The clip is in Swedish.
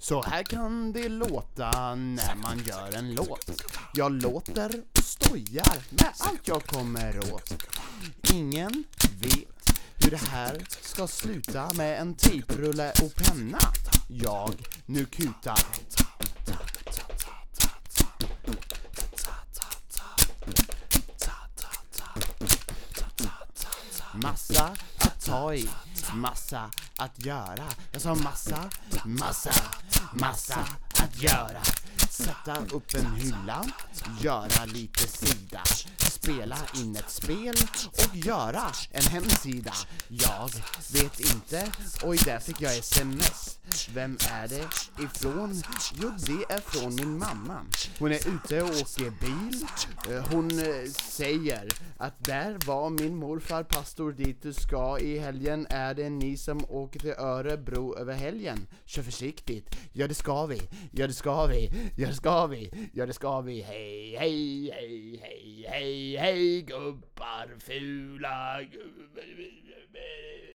Så här kan det låta när man gör en låt. Jag låter och stojar med allt jag kommer åt. Ingen vet hur det här ska sluta med en tejprulle och penna. Jag nu kutar. Massa att ta i, massa att göra. Jag sa massa att göra. Sätta upp en hylla, göra lite sida, spela in ett spel och göra en hemsida. Jag vet inte, oj där fick jag sms. Vem är det ifrån? Jo, det är från min mamma. Hon är ute och åker bil. Hon säger att där var min morfar pastor dit du ska i helgen. Är det ni som åker till Örebro över helgen? Kör försiktigt. Ja, det ska vi. Ja, det ska vi. Ja, det ska vi. Ja, det ska vi. Hej, hej, hej, hej, hej, hej, gubbar fula.